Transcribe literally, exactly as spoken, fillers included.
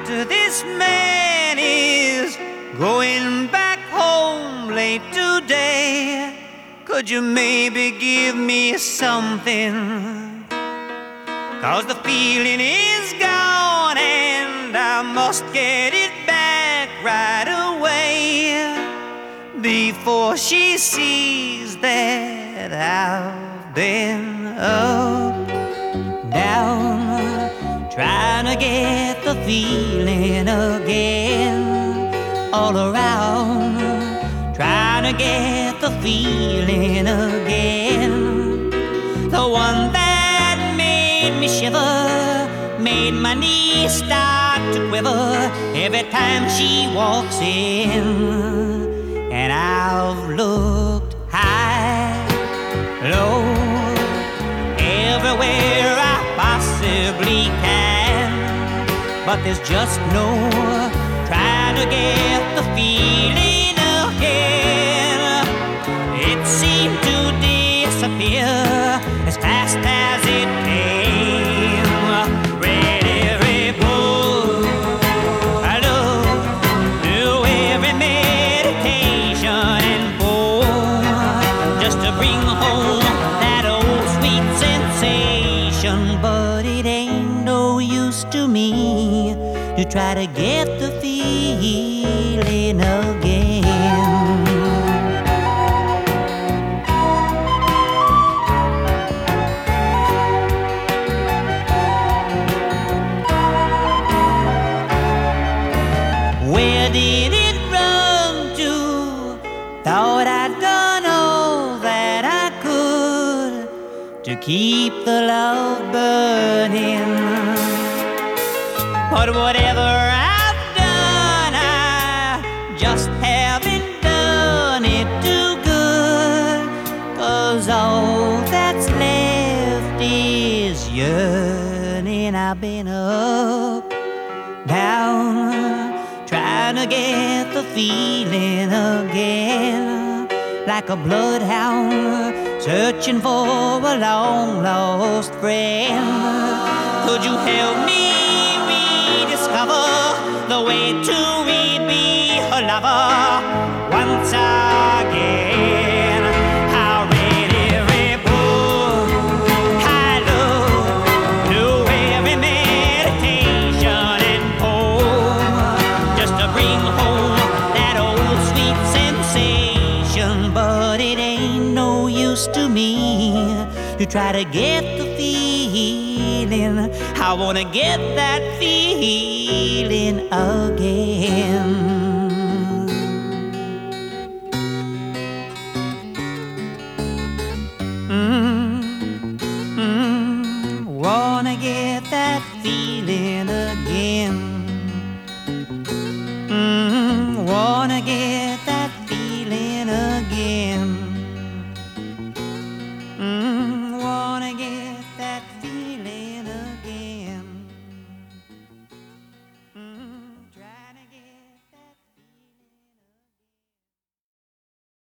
this man is going back home late today. Could you maybe give me something? 'Cause the feeling is gone and I must get it back right away before she sees that I've been up, down, trying to get the feeling again, all around, trying to get the feeling again, the one that made me shiver, made my knees start to quiver every time she walks in. And I've looked high, low, everywhere I possibly can, but there's just no trying to get the feeling again. It seemed to disappear as fast as it came. Ready, ready, boy, I love do every meditation and pour just to bring home that old sweet sensation. But it ain't no use to me to try to get the feeling again. Where did it run to? Thought I'd done all that I could to keep the love burning. But whatever I've done, I just haven't done it too good. 'Cause all that's left is yearning. I've been up, down, trying to get the feeling again, like a bloodhound searching for a long-lost friend. Could you help me rediscover the way to be a lover once again? How ready, ready, boy, I love do every meditation and pour just to bring home that old sweet sensation. But it ain't no use to me to try to get the feeling. I wanna get that feeling again. Mm, mm, wanna get that feeling again. Mm, wanna get